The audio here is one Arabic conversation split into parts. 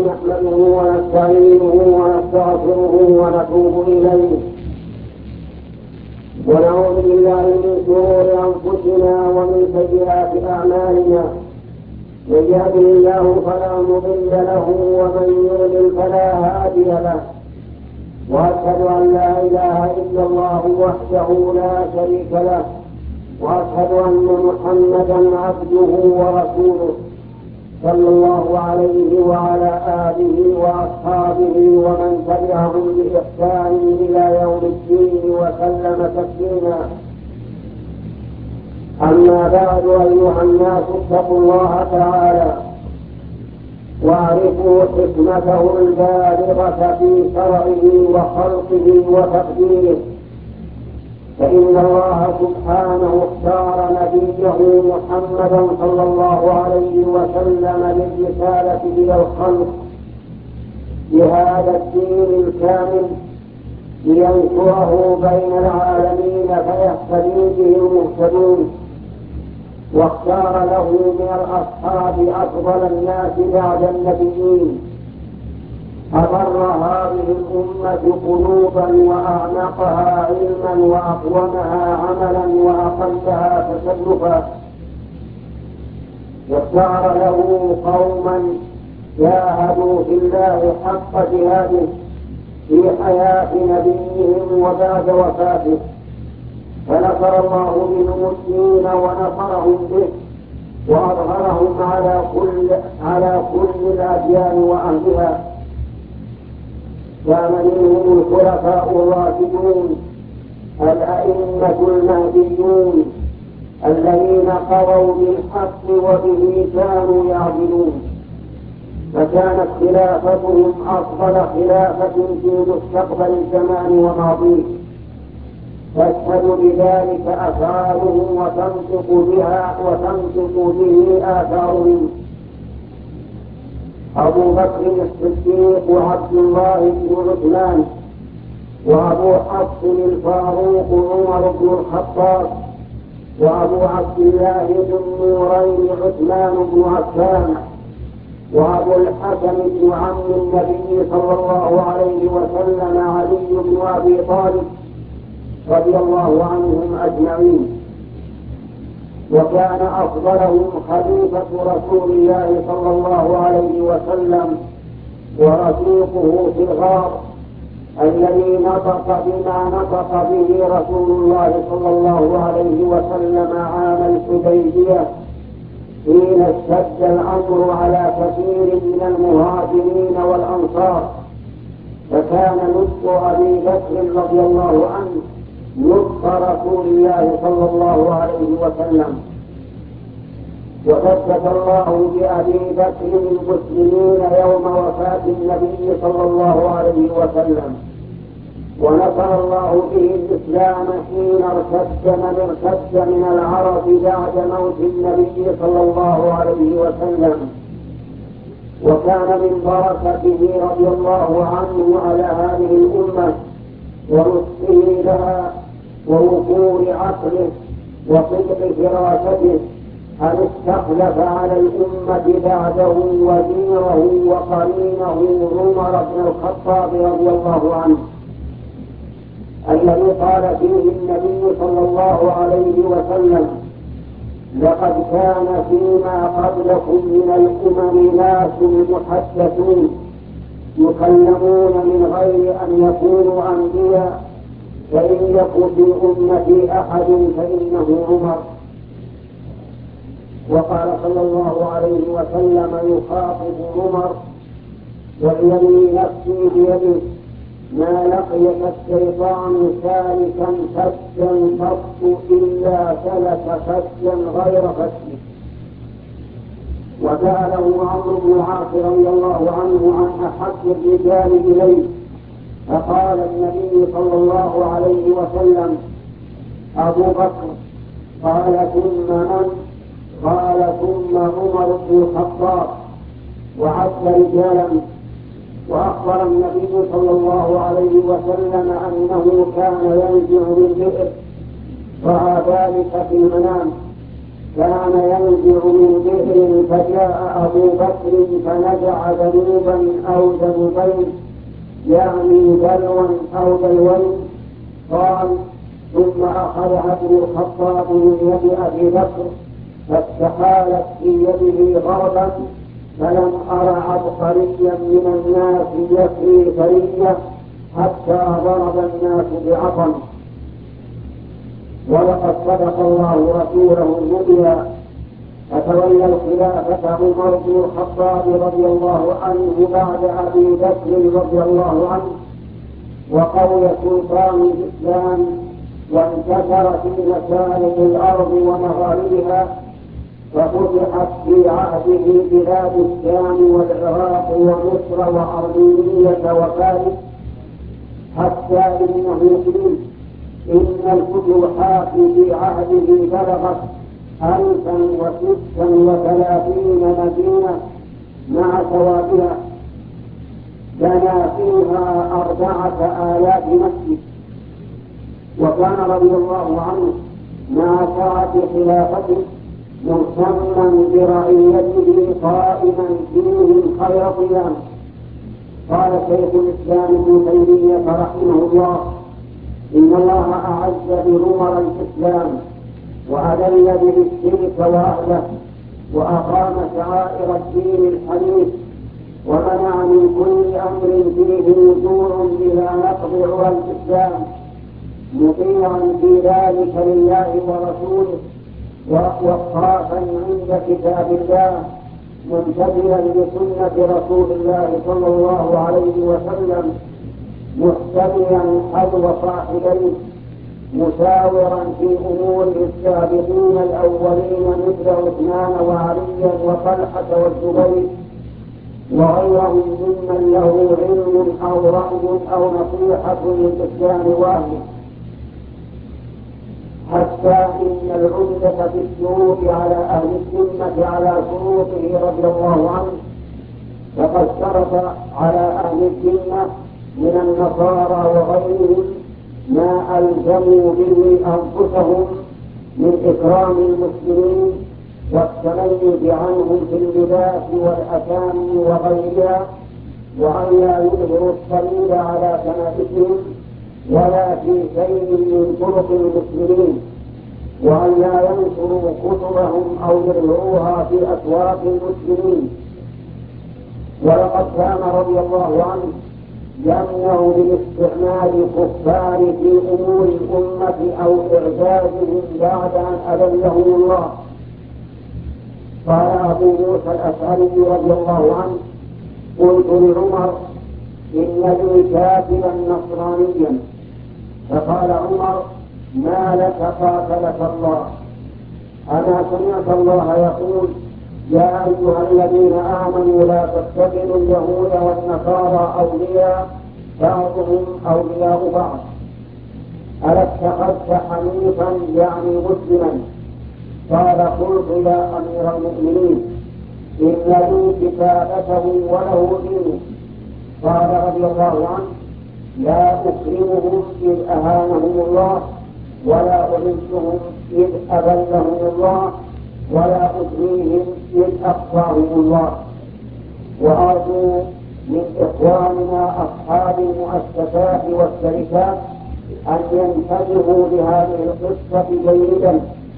نحمده ونستعينه ونستغفره ونتوب إليه ونعوذ بالله من شرور أنفسنا ومن سيئات أعمالنا. من يهده الله فلا مضل له ومن يضلل فلا هادي له، وأشهد أن لا إله إلا الله وحده لا شريك له، وأشهد أن محمدا عبده ورسوله صلى الله عليه وعلى آله وأصحابه ومن تبعهم بإحسان إلى يوم الدين وسلم تسليما. أما بعد، أيها الناس اتقوا الله تعالى واعرفوا حكمته البالغة في شرعه وخلقه وتقديره، فإن الله سبحانه اختار نبيه محمدا صلى الله عليه وسلم للرسالة إلى الخلق بهذا الدين الكامل لينشره بين العالمين فيهتدي به المهتدون، واختار له من الأصحاب أفضل الناس بعد النبيين، أبر هذه الأمة قلوبا وأعنقها علما وأقومها عملا وأقلها تكلفا، واختار له قوما جاهدوا في الله حق جهاده في حياة نبيهم وبعد وفاته، فنصر الله منهم الدين ونصرهم به وأظهرهم على كل الأديان وأهلها. كان منهم الخلفاء الراشدون الأئمة المهديون الذين قضوا بالحق وبه كانوا يعدلون، فكانت خلافتهم أفضل خلافة في مستقبل الزمان وماضيه، تشهد بذلك أفعالهم وتنطق به آثارهم. أبو بكر الصديق وعبد الله بن عثمان، وأبو حفص الفاروق عمر بن الخطاب، وأبو عبد الله بن النورين عثمان بن عفان، وأبو الحسن بن عم النبي صلى الله عليه وسلم علي بن أبي طالب رضي الله عنهم أجمعين. وكان أفضلهم خليفة رسول الله صلى الله عليه وسلم ورفيقه في الغار الذي نطق بما نطق به رسول الله صلى الله عليه وسلم عام الحديبية حين اشتد الأمر على كثير من المهاجرين والأنصار، فكان نطق أبي بكر رضي الله عنه نطق رسول الله صلى الله عليه وسلم. وثبت الله بأبي بكر المسلمين يوم وفاة النبي صلى الله عليه وسلم، ونصر الله به الإسلام حين ارتد من العرب بعد موت النبي صلى الله عليه وسلم، وكان من بركته رضي الله عنه على هذه الأمة ورشده لها ووفور عقله وصدق فراسته أن استخلف على الأمة بعده وزيره وقرينه عمر بن الخطاب رضي الله عنه، الذي قال فيه النبي صلى الله عليه وسلم: لقد كان فيما قبلكم من الأمم ناس محدثون يكلمون من غير أن يكونوا أنبياء، فإن يكن في أمتي أحد فإنه عمر. وقال صلى الله عليه وسلم يخاطب عمر: والذي نفسي بيده ما لقيك الشيطان سالكا فجا قط إلا سلك فجا غير فجه. وسأله عمرو بن العاص رضي الله عنه عن أحب الرجال إليه، فقال النبي صلى الله عليه وسلم: أبو بكر. قال: ثم من؟ قال: ثم عمر بن الخطاب. وعد رجالا. وأخبر النبي صلى الله عليه وسلم أنه كان ينزع بالبئر، رأى ذلك في المنام، كان ينزع من بئر فجاء أبو بكر فنزع ذنوبا أو ذنوبين يعني دلوا أو دلوين. قال: ثم أخذها ابن الخطاب من يد أبي بكر فاستحالت في يده غربا، فلم أر عبقريا من الناس يفري فرية حتى ضرب الناس بعظم. ولقد صدق الله رسوله الرؤيا، فتولى الخلافة عمر بن الخطاب رضي الله عنه بعد أبي بكر رضي الله عنه، وقوي سلطان الإسلام، وانتشر في مشارق الأرض ومغاربها، ففتحت في عهده بلاد الشام والعراق ومصر وأرمينية وفارس، حتى إنه قيل إن الفتوحات في عهده بلغت 1036 مدينة مع توابها، بنى فيها 4000 مسجد. وكان رضي الله عنه مع سعة خلافته مهتما برعيته قائما فيهم خير قيام. قال شيخ الإسلام ابن تيمية رحمه الله: إن الله أعز بعمر الإسلام وأذل به الشرك وأهله، وأقام شعائر الدين الحنيف، ومنع من كل أمر فيه نزوع إلى نقض عرى الإسلام، مطيعا في ذلك لله ورسوله، وقافا عند كتاب الله، ممتثلا لسنة رسول الله صلى الله عليه وسلم، محتميا حظو صاحبيه، مشاورا في أمور السابقين الأولين مثل عثمان وعليا وطلحة والزبير وغيرهم ممن له علم أو رأي أو نصيحة للإسلام وأهله، حتى إن العمدة في الشروط على أهل الذمة على شروطه رضي الله عنه، فقد شرط على أهل الذمة من النصارى وغيرهم ما ألزموا به أنفسهم من إكرام المسلمين والتميز عنهم في اللباس والأسامي وغيرها، وأن لا يظهروا الصليب على كنائسهم ولا في شيء من طرق المسلمين، وأن لا ينشروا كتبهم أو يرعوها في أسواق المسلمين. ولقد كان رضي الله عنه يمنع من استعمال الكفار في أمور الأمة أو إعجازهم بعد أن أذلهم الله. قال أبو موسى الأشعري رضي الله عنه: قلت لعمر: إن لي كاتبا نصرانيا. فقال عمر: ما لك قاتلك الله؟ أنا سمعت الله يقول: يا أيها الذين آمنوا لا تتخذوا اليهود والنصارى أولياء بعضهم أولياء بعض. ألا اتخذت حنيفا يعني مسلما؟ قال: قلت يا أمير المؤمنين إن لي كتابته وله دينه. قال رضي الله عنه: لا أكرمهم إذ أهانهم الله، ولا أعزهم إذ أذلهم الله، ولا أدنيهم إذ أقصاهم الله. وأرجو من إخواننا أصحاب المؤسسات والشركات أن ينتبهوا لهذه القصة جيدا.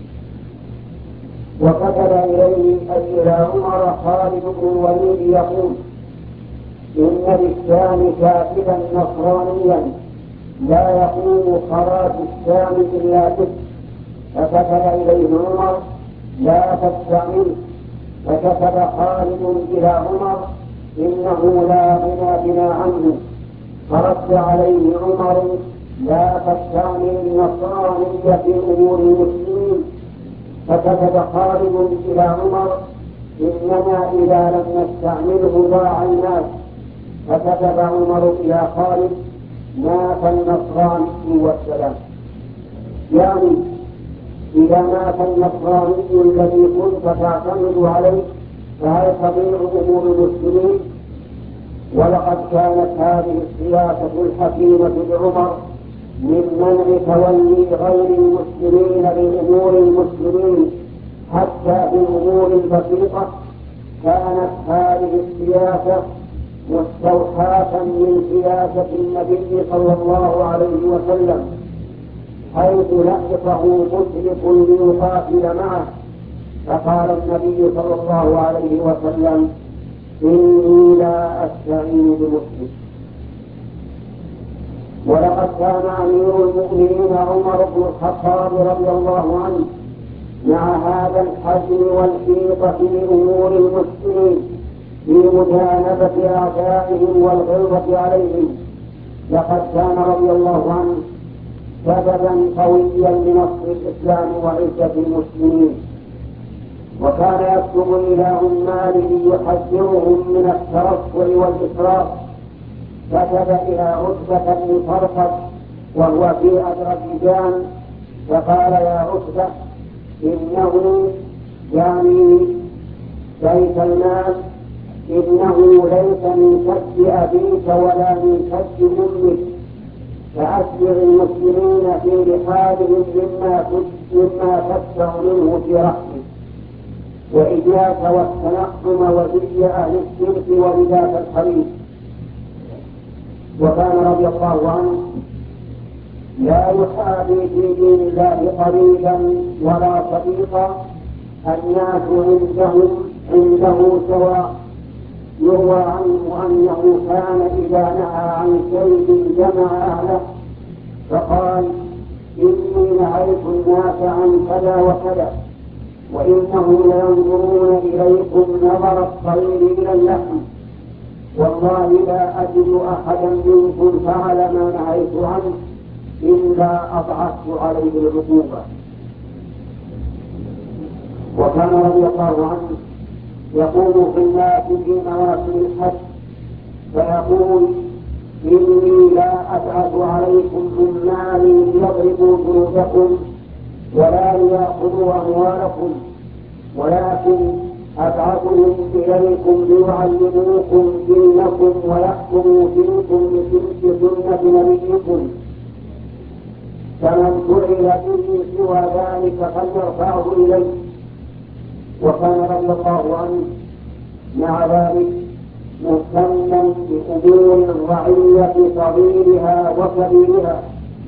وكتب إليه أي إلى عمر خالد بن الوليد يقول: إن للشام كاتبا نصرانيا لا يقوم خراج الشام إلا به. فكتب إليه عمر: لا تستعمل. فكتب خالد إلى عمر: إنه لا غنى بنا عنه. فرد عليه عمر: لا تستعمل النصرانية في أمور المسلمين. فكتب خالد إلى عمر: إننا إذا لم نستعمله ضاع الناس. فكتب عمر إلى خالد: مات النصراني والسلام. يعني إذا مات النصراني الذي كنت تعتمد عليه فهل تضيع أمور المسلمين؟ ولقد كانت هذه السياسة الحكيمة لعمر من منع تولي غير المسلمين لأمور المسلمين، حتى في الأمور البسيطة كانت هذه السياسة مستوحاة من سياسة النبي صلى الله عليه وسلم، حيث لحقه مشرك ليقاتل معه فقال النبي صلى الله عليه وسلم: إني لا أستعين بمشرك. ولقد كان أمير المؤمنين عمر بن الخطاب رضي الله عنه مع هذا الحزم والحيطة في أمور المسلمين في مجانبة أعدائهم والغلظة عليهم، لقد كان رضي الله عنه سببا قويا لنصر الإسلام وعزة المسلمين، وكان يكتب إلى عماله يحذرهم من الترفع والإسراف. كتب إلى عتبة بن طرفة وهو في أذربيجان فقال: يا عتبة، إنه يعني بيت المال إنه ليس من كسب أبيك ولا من كسب أمك، فأسبغ المسلمين في رحالهم مما تدفع منه في رحمك، وإياك والتنقم وزي أهل الشرك ورداء الحريق. وكان رضي الله عنه لا يحابي في دين الله قريبا ولا صديقا، الناس عنده سواء. يروى عنه أنه كان إذا نهى عن شيء جمع أهله فقال: إني نهيت الناس عن كذا وكذا، وإنهم لينظرون إليكم نظر الطير إلى اللحم، والله لا أجد أحدا منكم فعل ما نهيت عنه إلا أضعفت عليه العقوبة. وكان رضي الله عنه يقوم في الناس في مواسم الحج فيقول: إني لا أبعث عليكم عمالي ليضربوا جنودكم ولا ليأخذوا أموالكم، ولكن أبعثهم إليكم ليعلموكم دينكم ويحكموا فيكم بسنة نبيكم، فمن فعل به سوى ذلك فليرفعه إليه. وكان رضي الله عنه مع ذلك مهتما بأمور الرعية صغيرها وكبيرها.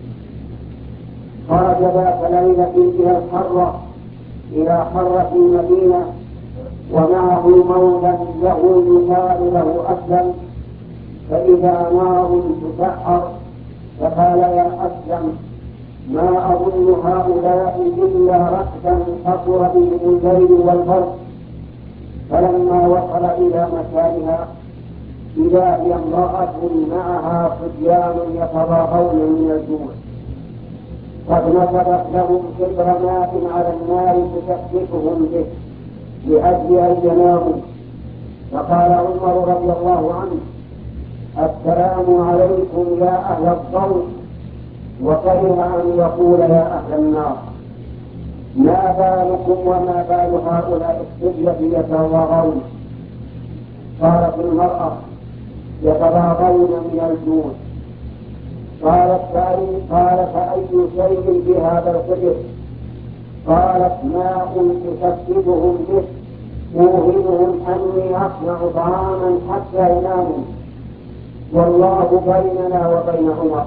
خرج ذات ليلة إلى حرة المدينة ومعه مولى له يقال له أسلم، فإذا نار تسعر فقال: يا أسلم، ما أظن هؤلاء إلا رأسا قصر بهم الليل والبرد. فلما وصل إلى مكانها إذا هي امرأة معها صبيان يتراءون من الجوع، قد نصبت لهم كبر ماء على النار تكففهم به لأجل أن يناموا. فقال عمر رضي الله عنه: السلام عليكم يا أهل الضوء، وكره أن يقول يا أهل النار. ما بالكم وما بال هؤلاء الصبية يتراءون؟ قالت المرأة: يتراءون من الجوع. قال فأي شيء في هذا القدر؟ قالت: ماء تكففهم به موهمهم أني أصنع طعاما حتى يناموا، والله بيننا وبين عمر.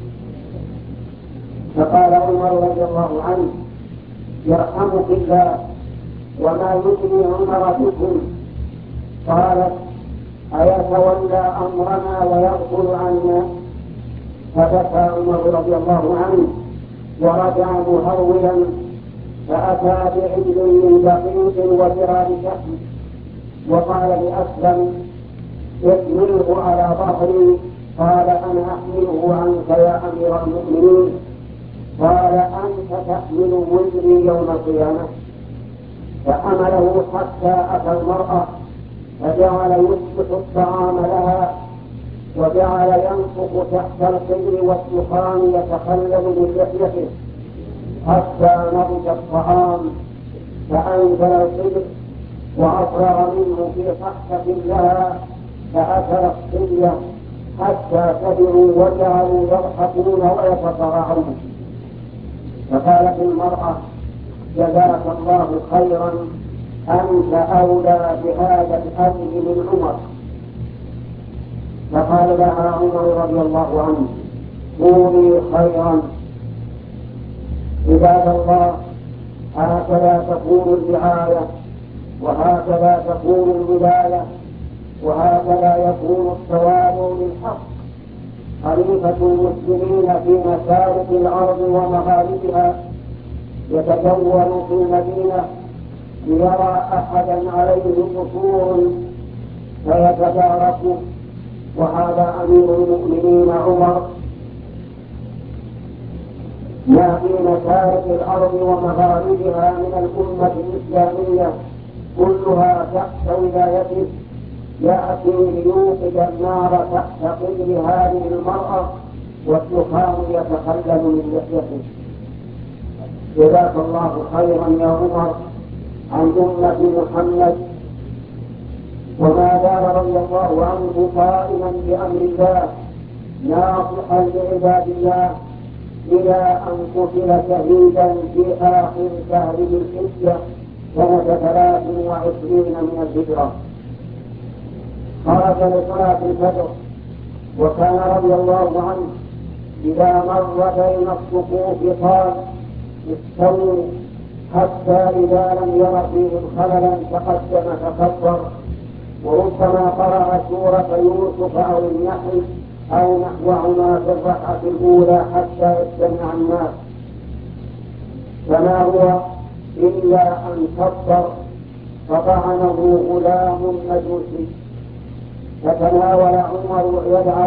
فقال عمر رضي الله عنه: يرحمك الله، وما يدري عمر بكم؟ قالت: أيتولى أمرنا ويغفر عنا؟ فبكى عمر رضي الله عنه ورجع مهولا، فأتى بعجل من دقيق وجراد شحم وقال لأسلم: احمله على ظهري. قال: أنا أحمله عنك يا أمير المؤمنين. قال: أنت تحمل وزري يوم القيامة. فحمله حتى أتى المرأة فجعل يسبح الطعام لها، وجعل ينفخ تحت القدر والدخان يتخلل من لحيته حتى نضج الطعام، فأنزل القدر وأفرغ منه في صحفة لها فأكل الصبية حتى كبروا وجعلوا يضحكون ويتصارعون. فقالت المرأة: جزاك الله خيرا، أنت أولى بهذا الأمر من عمر. فقال لها عمر رضي الله عنه: قولي خيرا. عباد الله، هكذا تكون الرعاية، وهكذا تكون الولاية، وهكذا يكون التوابع للحق. خليفة المسلمين في مشارق الأرض ومغاربها يتجول في المدينة ليرى أحدا عليه قصور فيتدارك، وهذا أمير المؤمنين عمر ما في مشارق الأرض ومغاربها من الأمة الإسلامية كلها تحت ولايته، يأتي ليوقد النار تحت قدر هذه المرأة والدخان يتخلل من لحيته. جزاك الله خيرا يا عمر عن أمة محمد. وما زال رضي الله عنه قائما بأمر الله ناصحا لعباد الله إلى أن قتل شهيدا في آخر شهر ذي الحجة سنة 23 من الهجرة. خرج لصلاة الفجر، وكان رضي الله عنه إذا مر بين الصفوف قال: استووا، حتى إذا لم ير فيهم خللا تقدم تكبر. وربما قرأ سورة يوسف أو النحل أو نحوهما في الركعة الأولى حتى يستمع الناس، فما هو إلا أن كبر فطعنه غلام مجوسي، فتناول عمر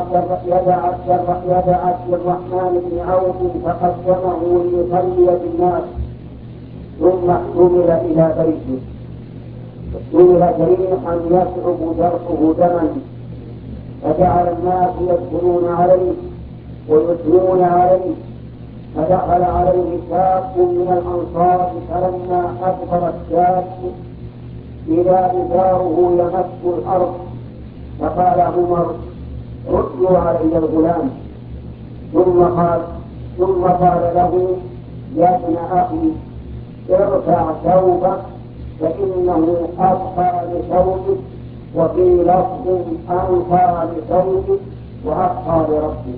يد عبد الرحمن بن عوف فقدمه ليصلي بالناس، ثم احتمل إلى بيته. احتمل جريحا يصعب جرحه دما، فجعل الناس يدخلون عليه ويثنون عليه، فدخل عليه شاب من الأنصار، فلما أكبر الشاب إذا إزاره يمس الأرض، فقال عمر: ردوا علي الغلام. ثم قال له: يا ابن أخي، ارفع ثوبك فإنه أبقى لثوبك، وفي لفظ أنقى لثوبك وأبقى لربك.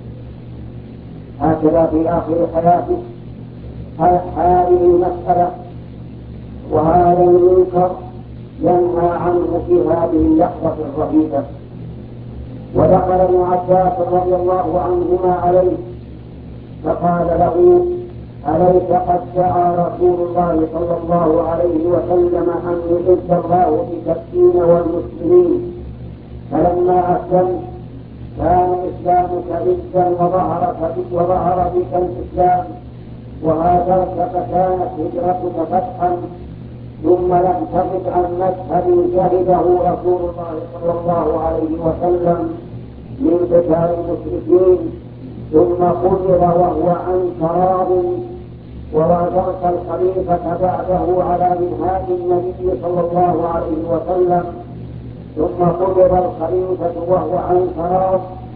هكذا في آخر حياته هذه المسألة وهذا المنكر ينهى عنه في هذه اللحظة الرهيبة. ودخل ابن عباس رضي الله عنهما عليه فقال له: أليس قد دعا رسول الله صلى الله عليه وسلم أن يعز الله بالتسليم والمسلمين، فلما أسلمت كان إسلامك عزا وظهر بك الإسلام، وهاجرت فكانت هجرتك فتحا، ثم لم تغب عن مشهد شهده رسول الله صلى الله عليه وسلم من قتال المشركين، ثم قتل وهو عنك راض، وواجهت الخليفة بعده على منهاج النبي صلى الله عليه وسلم، ثم قتل الخليفة وهو عنك راض،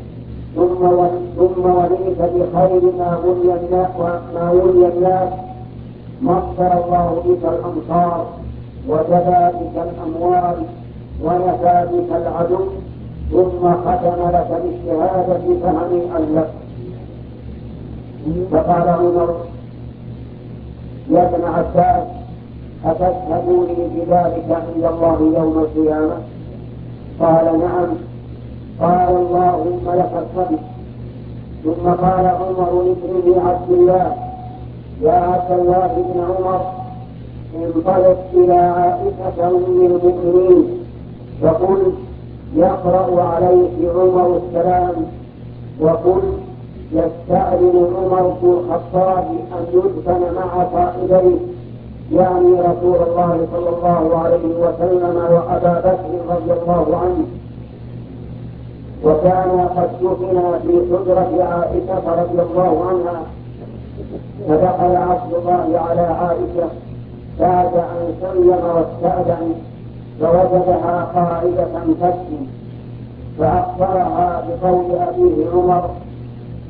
ثم وليت بخير ما ولي الناس، مصر الله بك الأمصار، وجبى بك الأموال، ونفى بك العدو، ثم ختم لك بالشهادة فهنيئا لك. فقال عمر: يا ابن عباس، أتشهدوني بذلك عند الله يوم القيامة؟ قال: نعم. قال: اللهم لك الحمد. ثم قال عمر لابنه عبد الله: يا عبد الله بن عمر، انطلق إلى عائشة أم المؤمنين فقل يقرأ عليك عمر السلام، وقل يستأذن عمر بن الخطاب أن يدفن مع قائديه، يعني رسول الله صلى الله عليه وسلم وأبا بكر رضي الله عنه. وكان قد دفن في حجرة عائشة رضي الله عنها، فدخل عبد الله على عائشة بعد أن سلم واستأذن، فوجدها قاعدة تبكي، فأخبرها بقول أبيه عمر،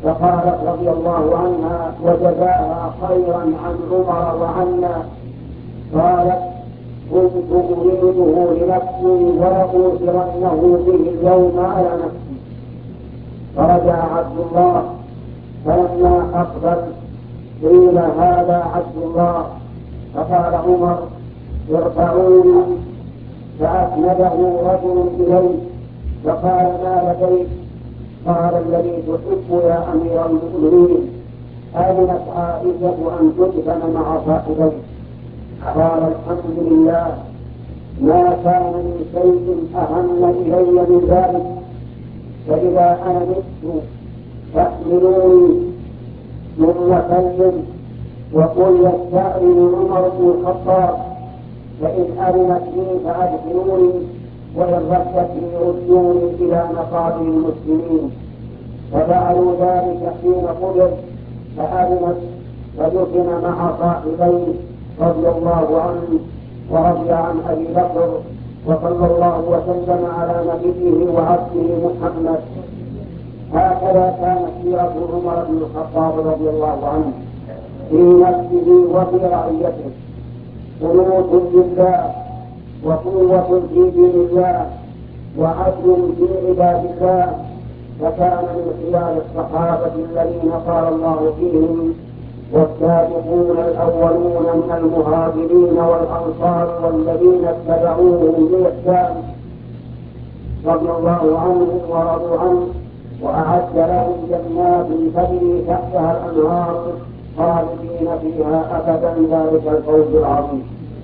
فقالت رضي الله عنها وجزاها خيرا عن عمر وعنا، قالت: كنت أريده لنفسي ولأوثرنه به اليوم على نفسي. فرجع عبد الله، فلما أقبل قيل: هذا عبد الله. فقال عمر: ارفعوني. فأسنده رجل إليه فقال: ما لديك؟ قال: الذي تحب يا أمير المؤمنين، أذنت عائشة أن تدفن مع صاحبيه. قال: الحمد لله، ما كان من شيء أهم إلي من ذلك، فإذا أنا مت فاحملوني ثم سلم وقل يستأذن عمر بن الخطاب، فإن أذنت لي فأدخلوني، وإن ردت لي ردوني إلى مقابر المسلمين. ففعلوا ذلك حين قدر، فأذنت فدفن مع صاحبيه رضي الله عنه ورضي عن أبي بكر، وصلى الله وسلم على نبيه وعبده محمد. هكذا كانت سيرة عمر بن الخطاب رضي الله عنه في نفسه وفي رعيته، قنوت لله وقوة في دين الله وعدل في عباد الله. فكان من خيار الصحابة الذين قال الله فيهم: والسابقون الأولون من المهاجرين والأنصار والذين اتبعوهم بإحسان رضي الله عنهم ورضوا عنه، وأعد لهم جنات تجري تحتها الأنهار خالدين فيها أبدا، ذلك الفوز العظيم.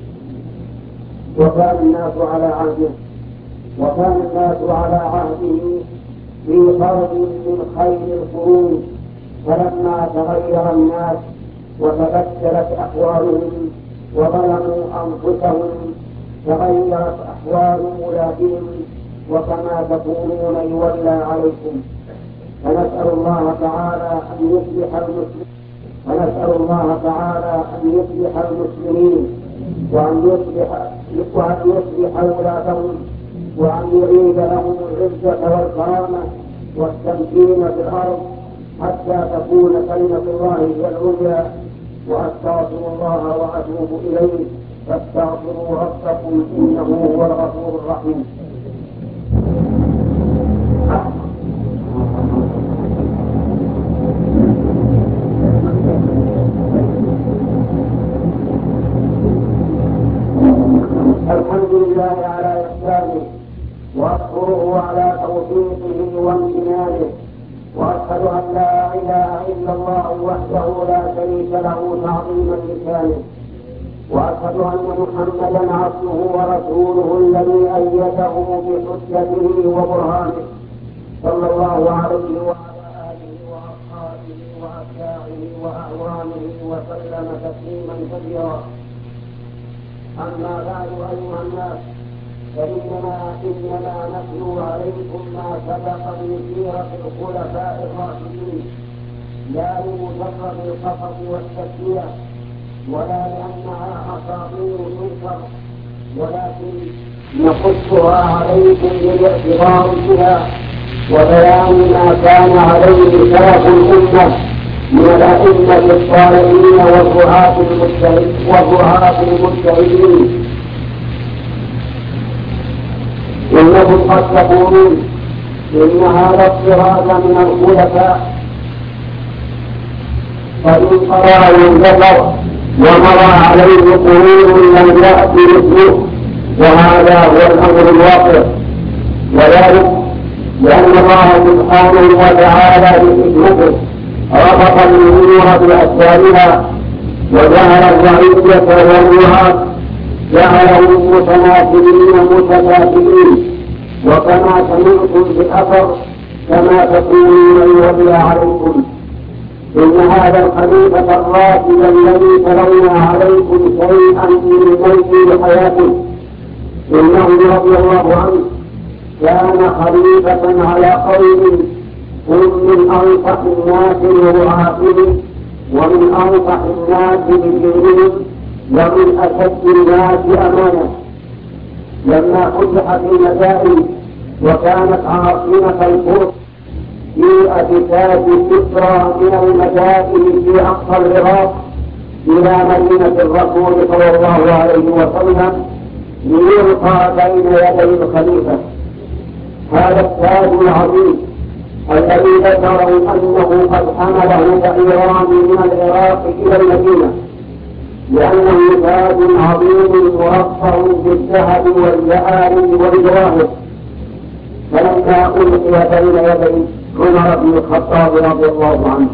وكان الناس على عهده في قرب من خير القرون، فلما تغير الناس وتبدلت أحوالهم وظلموا أنفسهم تغيرت أحوال ولادهم، وكما تكونون يولى عليكم. فنسأل الله تعالى أن يصلح المسلمين وأن يصلح ولادهم، وأن يعيد لهم العزة والكرامة والتمكين في الأرض حتى تكون كلمة الله هي العليا. وأستغفر الله وأتوب إليه، فاستغفروا ربكم إنه هو الغفور الرحيم. الحمد لله على إحسانه، وأشكره على توفيقه وامتنانه، وأشهد أن لا إله إلا الله وحده لا شريك له تعظيما لشانه، وأشهد أن محمدا عبده ورسوله الذي أيده بحجته وبرهانه، صلى الله عليه وعلى آله وأصحابه وأتباعه وأعوانه وسلم تسليما كثيرا. أما بعد أيها الناس، فإننا نتلو عليكم ما سبق من سيرة الخلفاء الراشدين، لا لمجرد القصص والتسلية ولا لأنها أساطير تنكر، ولكن نقصها عليكم بالاعتبار بها وبيان ما كان عليه سلف الأمة من الأئمة الصالحين والرعاة المجتهدين. إنكم قد تقولون إن هذا الصراط من الخلفاء قد انقضى وانتظر ومضى عليه قرون لم يأت مثله، وهذا هو الأمر الواقع، وذلك لأن الله سبحانه وتعالى بحكمته ربط الأمور بأسبابها، وجعل الرعية والرعاة جعلهم متناسبين متكافئين، وكما سمعتم بالأثر كما تكونون يولى عليكم. إن هذا الخليفة الراشد الذي تلونا عليكم شيئا من موت حياته، إنه رضي الله عنه كان خليفة على قوم هم من أنصح الناس برعاتهم، ومن أنصح الناس بدينهم، ومن أشد الناس أمانة. لما فتحت المدائن وكانت عاصمة الفرس في تاج كسرى من المدائن في أقصى العراق إلى مدينة الرسول صلى الله عليه وسلم ليلقى بين يدي الخليفة. هذا التاج العظيم الذي ذكروا أنه قد حمله بعيران من العراق إلى المدينة، لأنه تاج عظيم مرصع بالذهب والجآل والجواهر، فلما ألقي بين يدي عمر بن الخطاب رضي الله عنه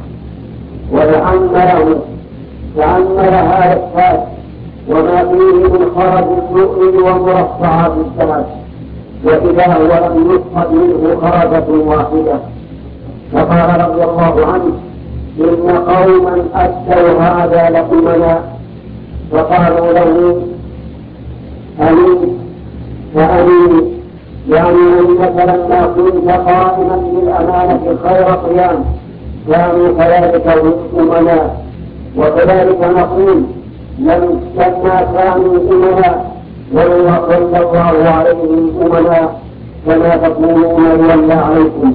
تأمل هذا التاج وما فيه من خرج اللؤلؤ ومرصعات الذهب، وإذا هو لم يسقط منه خرجة واحدة، فقال رضي الله عنه: إن قوما أتوا هذا لأمنا، فقالوا له: أمين فأمين، يعني أنك لما كنت قائما بالأمانة خير قيام كانوا كذلك أمنا. وكذلك نقول لما كانوا أمنا صلى الله عليهم أمنا كما تقولون يولى عليكم.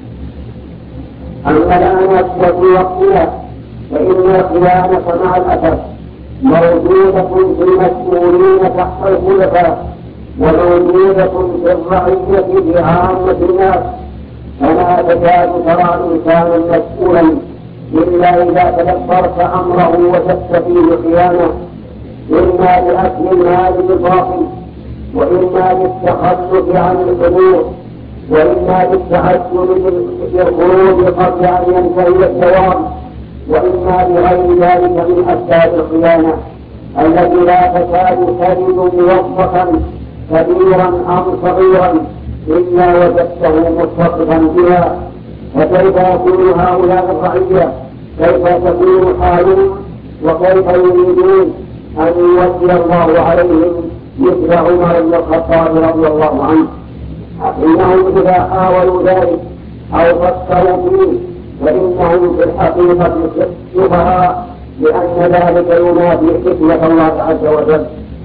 أما الآن وفي وقتنا فإن الخيانة مع الأسف موجودة في المسؤولين تحت الخلفاء، وموجودة في الرعية بعامة الناس، فلا تكاد ترى إنسانا مسؤولا إلا إذا تدبرت أمره وجدت فيه خيانة، إما لأكل المال بالباطل، وإما للتخلف عن الحضور، وإما للتعجل بالخروج قبل أن ينتهي الدوام، وإما لغير ذلك من أسباب الخيانة التي لا تكاد تجد موظفا كبيرا أم صغيرا إلا وجدته متصفا بها. فكيف يكون هؤلاء الرعية؟ كيف تكون حالهم؟ وكيف يريدون أن يوجه الله عليهم مثل عمر بن الخطاب رضي الله عنه؟ إنهم إذا حاولوا ذلك أو فكروا فيه فإنهم في الحقيقة سفهاء، لأن ذلك ينافي حكمة الله عز وجل.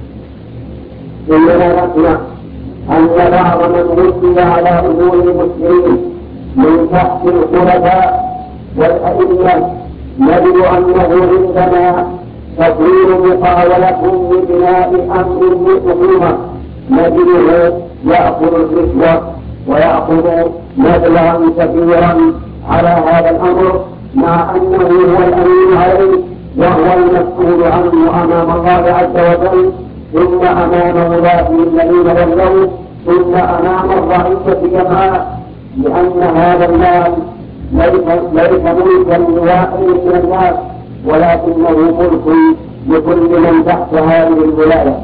إننا نسمع أن بعض من ولي على أمور المسلمين من تحت الخلفاء والأئمة نجد أنه عندما تكون محاولة لبناء أمر للحكومة نجده يأخذ الرشوة ويأخذ مبلغا كثيرا على هذا الأمر، مع أنه هو الأمين عليه وهو المسؤول عنه أمام الله عز وجل، ثم أمام ولاته الذين ولوا، ثم أمام الرعية جمعاء، لأن هذا المال ليس ملكا لواحد من الناس، ولكنه ملك لكل من تحت هذه الولاية.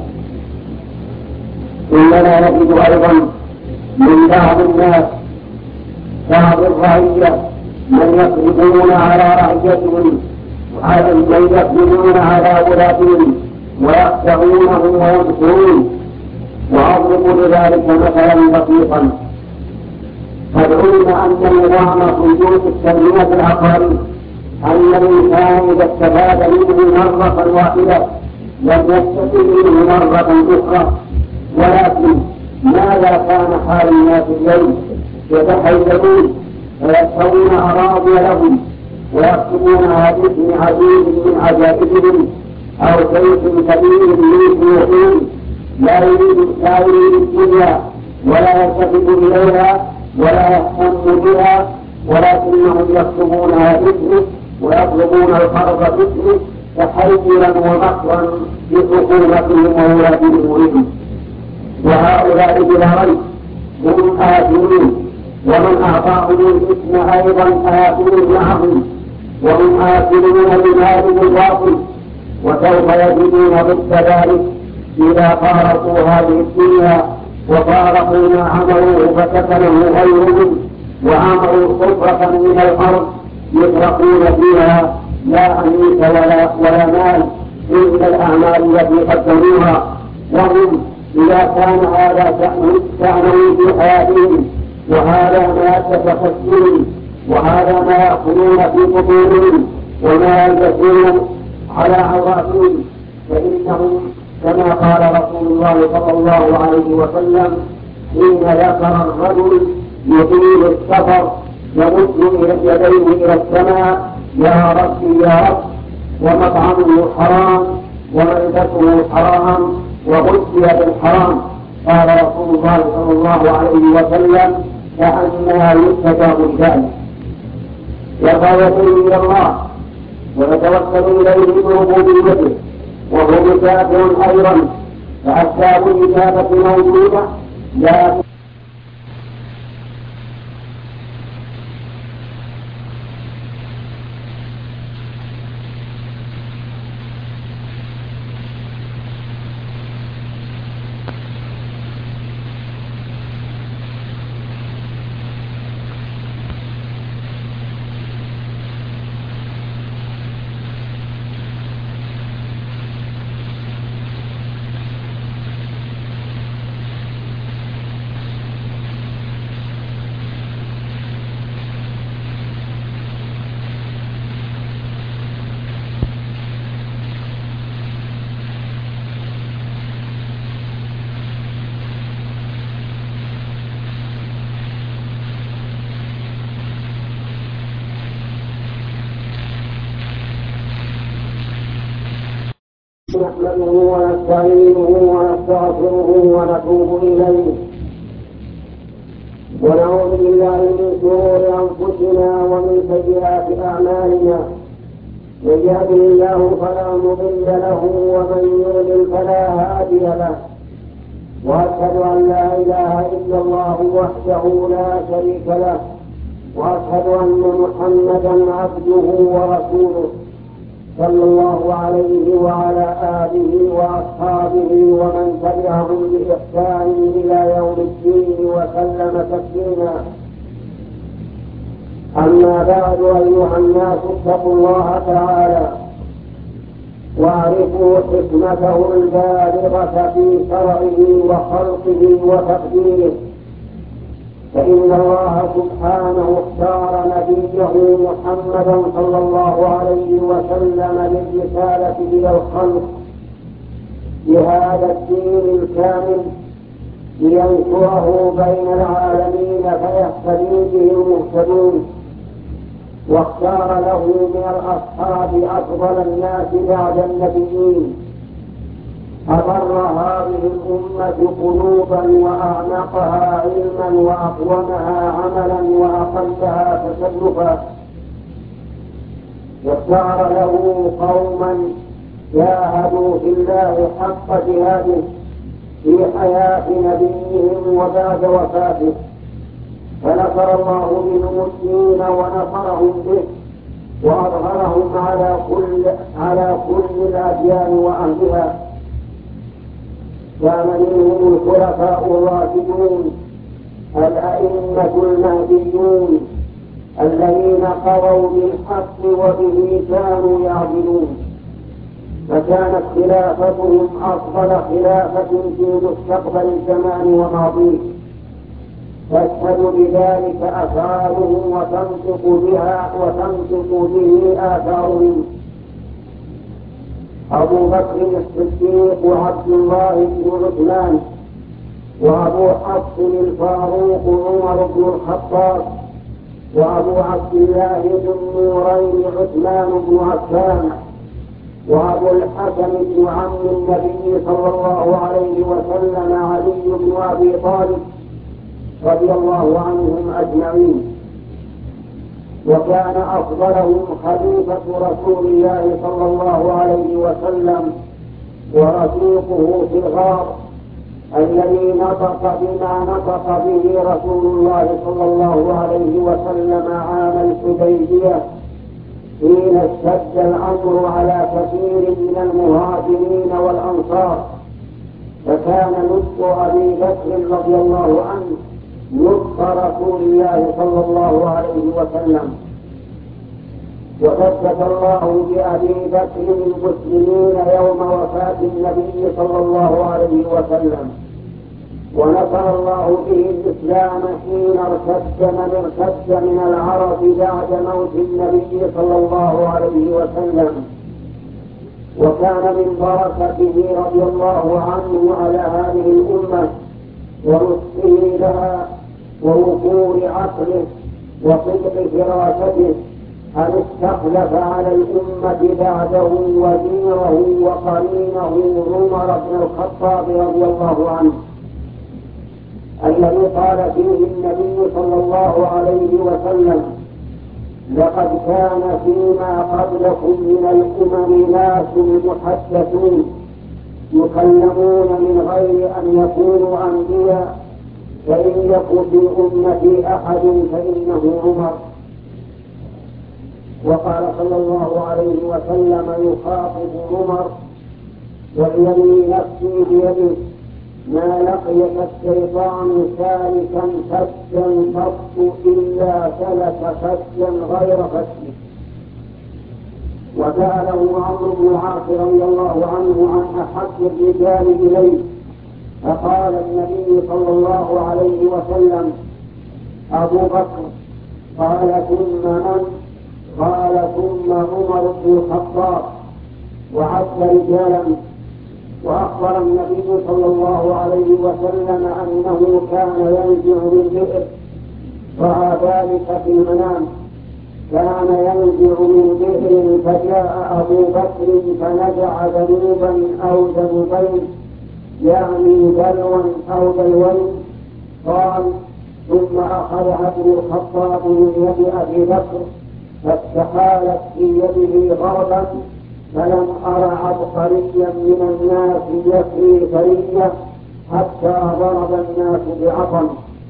إننا نجد أيضا من بعض الناس بعض الرعية من يقلبون على رعيتهم من يقلبون على ولاتهم ويخدعونهم ويبصرون. وأضرب لذلك مثلا بسيطا: قد علم أن نظام خيوط التنمية العقارية أن الإنسان إذا استفاد منه مرة واحدة لم يستفد منه مرة أخرى، ولكن ماذا كان حال الناس اليوم؟ يتحيزون ويشترون أراضي لهم ويكتبونها باسم عزيز من عجائبهم أو شيخ كبير من شيوخهم لا يريد الدنيا ولا يلتفت إليها ولا يهتم بها، ولكنهم يكتبونها باسمه ويطلبون القرض باسمه تحيزا ومكرا بحكومتهم وولاة أمورهم. وهؤلاء بلا ريب هم آثمون، ومن أعطاهم الاسم أيضا آثم معهم، وهم آثمون بمال الباطل، وسوف يجدون ضد ذلك إذا فارقوا هذه الدنيا وفارقوا ما عملوه فسكنه غيرهم وعملوا صفرة من الأرض يتركون فيها لا أنيس ولا مال إلا الأعمال التي قدموها. وهم إذا كان هذا شأنهم في حياتهم، وهذا ما يتفكرون، وهذا ما يأكلون في بطونهم، وما يلبسون على عوراتهم، فإنهم كما قال رسول الله صلى الله عليه وسلم: إن ذكر الرجل يطيل السفر يمد يديه إلى السماء: يا ربي يا رب، ومطعمه حرام وملبسه حرام وغذي بالحرام. قال رسول الله صلى الله عليه وسلم: فأنى يستجاب لذلك. يرفع يديه إلى الله ويتوكل إليه بربوبيته، وهو مسافر أيضا، فأسباب الإجابة موجودة، لكن نحمده ونستعينه ونستغفره ونتوب إليه، ونعوذ بالله من شرور أنفسنا ومن سيئات أعمالنا. من يهده الله فلا مضل له ومن يضلل فلا هادي له، وأشهد أن لا إله إلا الله وحده لا شريك له، وأشهد أن محمدا عبده ورسوله صلى الله عليه وعلى آله وأصحابه ومن تبعهم بإحسان إلى يوم الدين وسلم تسليما. أما بعد، أيها الناس، اتقوا الله تعالى واعرفوا حكمته البالغة في شرعه وخلقه وتقديره، فإن الله سبحانه اختار نبيه محمدا صلى الله عليه وسلم للرسالة إلى الخلق بهذا الدين الكامل لينشره بين العالمين فيهتدي به المهتدون، واختار له من الأصحاب أفضل الناس بعد النبيين، أبر هذه الأمة قلوبا وأعنقها علما وأقومها عملا وأقلها تكلفا، واختار له قوما جاهدوا في الله حق جهاده في حياة نبيهم وبعد وفاته، فنصر الله منهم الدين ونصرهم به وأظهرهم على كل الأديان وأهلها. كان منهم الخلفاء الراشدون الأئمة المهديون الذين قضوا بالحق وبه كانوا يعدلون، فكانت خلافتهم أفضل خلافة في مستقبل الزمان وماضيه، تشهد بذلك أفعالهم وتنطق به آثارهم. أبو بكر الصديق وعبد الله بن عثمان، وأبو حفص الفاروق عمر بن الخطاب، وأبو عبد الله بن النورين عثمان بن عفان، وأبو الحسن بن عم النبي صلى الله عليه وسلم علي بن أبي طالب رضي الله عنهم أجمعين. وكان أفضلهم خليفة رسول الله صلى الله عليه وسلم ورفيقه في الغار الذي نطق بما نطق به رسول الله صلى الله عليه وسلم عام الحديبية حين اشتد الأمر على كثير من المهاجرين والأنصار، فكان نطق أبي بكر رضي الله عنه نطق رسول الله صلى الله عليه وسلم. وثبت الله بأبي بكر المسلمين يوم وفاة النبي صلى الله عليه وسلم، ونصر الله به الإسلام حين ارتد من ارتد من العرب بعد موت النبي صلى الله عليه وسلم، وكان من بركته رضي الله عنه على هذه الأمة ورشده لها ووفور عقله وصدق فراسته أن استخلف على الأمة بعده وزيره وقرينه عمر بن الخطاب رضي الله عنه، الذي قال فيه النبي صلى الله عليه وسلم: لقد كان فيما قبلكم من الأمم ناس محدثون يكلمون من غير أن يكونوا أنبياء، فإن يكن في أمتي أحد فإنه عمر. وقال صلى الله عليه وسلم يخاطب عمر: والذي نفسي بيده ما لقيك الشيطان سالكا فجا قط إلا سلك فجا غير فجه. وسأله عمرو بن العاص رضي الله عنه عن أحب الرجال إليه، فقال النبي صلى الله عليه وسلم: أبو بكر. قال: ثم من؟ قال: ثم عمر بن الخطاب. وعد رجالا. وأخبر النبي صلى الله عليه وسلم أنه كان ينزع من بئر، رأى ذلك في المنام، كان ينزع من بئر فجاء أبو بكر فنزع ذنوبا أو ذنوبين، يعني دلوا أو دلوين. قال: ثم أخذها ابن الخطاب من يد أبي بكر فاستحالت في يده غربا، فلم أر عبقريا من الناس يكفي فرية حتى ضرب الناس بعظم.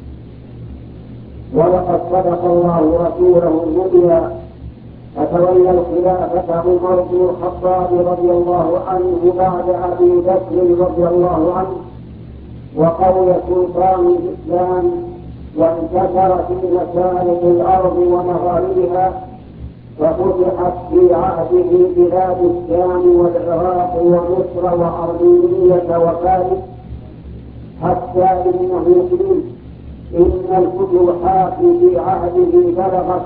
ولقد صدق الله رسوله الرؤيا، فتولى الخلافة عمر بن الخطاب رضي الله عنه بعد أبي بكر رضي الله عنه، وقوي سلطان الإسلام، وانتشر في مشارق الأرض ومغاربها، وفتحت في عهده بلاد الشام والعراق ومصر وأرمينية وفارس، حتى إنه قيل إن الفتوحات في عهده بلغت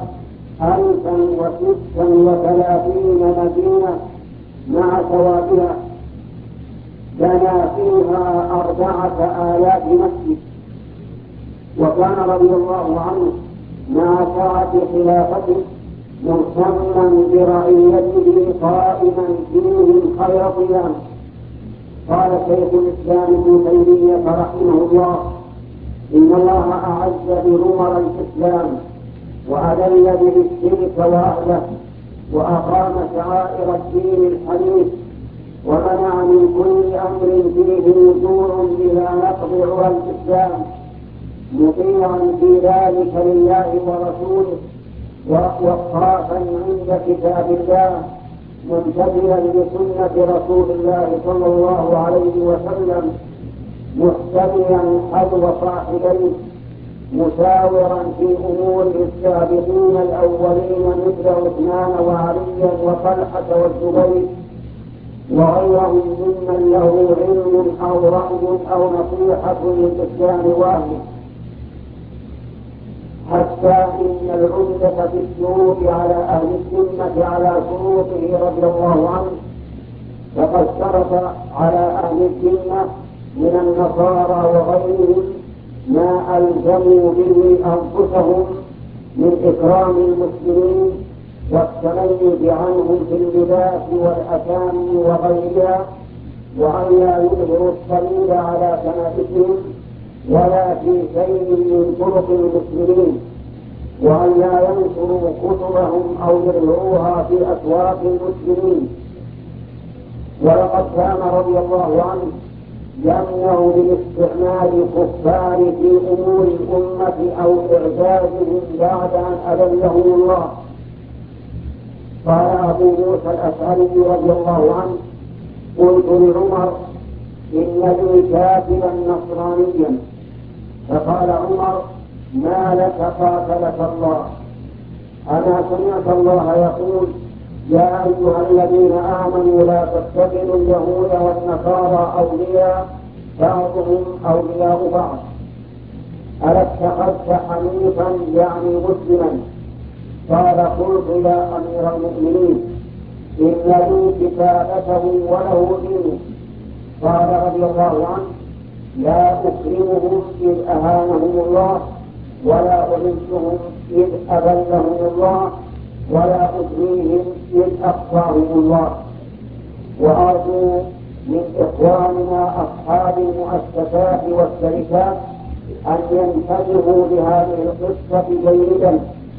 1036 مدينة مع توابها، بنى فيها 4000 مسجد. وكان رضي الله عنه مع سعة خلافته مهتما برعيته قائما فيهم خير قيام. قال شيخ الإسلام ابن تيمية رحمه الله: إن الله أعز بعمر الإسلام وأذل به الشرك وأهله، وأقام شعائر الدين الحنيف، ومنع من كل أمر فيه نزوع إلى نقض عرى الإسلام، مطيعا في ذلك لله ورسوله، وقافا عند كتاب الله، ممتثلا لسنة رسول الله صلى الله عليه وسلم، محتميا حظو صاحبيه، مشاورا في أمور السابقين الأولين مثل عثمان وعليا وطلحة والزبير وغيرهم ممن له علم أو رأي أو نصيحة للإسلام وأهله، حتى إن العمدة في الشروط على أهل الذمة على شروطه رضي الله عنه، فقد شرط على أهل الذمة من النصارى وغيرهم ما ألزموا به أنفسهم من إكرام المسلمين والتميز عنهم في اللباس والأسامي وغيرها، وأن لا يظهروا الصليب على كنائسهم ولا في شيء من طرق المسلمين، وأن لا ينشروا كتبهم أو يرعوها في أسواق المسلمين. ولقد كان رضي الله عنه يمنع من استعمال الكفار في أمور الأمة أو إعجازهم بعد أن أذلهم الله. قال أبو موسى الأشعري رضي الله عنه: قلت لعمر: إن لي كاتبا نصرانيا. فقال عمر: ما لك قاتلك الله؟ أنا سمعت الله يقول: يا أيها الذين آمنوا لا تتخذوا اليهود والنصارى أولياء بعضهم أولياء بعض. ألا اتخذت حنيفا يعني مسلما؟ قال: قلت يا أمير المؤمنين إن لي كتابته وله دينه. قال رضي الله عنه: لا أكرمهم إذ أهانهم الله، ولا أعزهم إذ أذلهم الله ولا أدريهم إذ أخفاهم الله. وأرجو من إخواننا أصحاب المؤسسات والشركات أن ينتبهوا لهذه القصة جيدا.